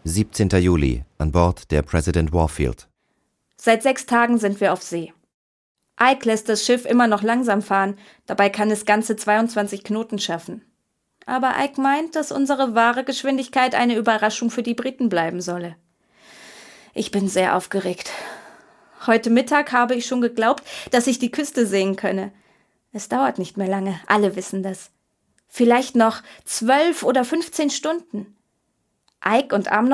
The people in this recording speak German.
17. Juli, an Bord der President Warfield. Seit 6 Tagen sind wir auf See. Ike lässt das Schiff immer noch langsam fahren, dabei kann es ganze 22 Knoten schaffen. Aber Ike meint, dass unsere wahre Geschwindigkeit eine Überraschung für die Briten bleiben solle. Ich bin sehr aufgeregt. Heute Mittag habe ich schon geglaubt, dass ich die Küste sehen könne. Es dauert nicht mehr lange, alle wissen das. Vielleicht noch 12 oder 15 Stunden. Ike und Amnon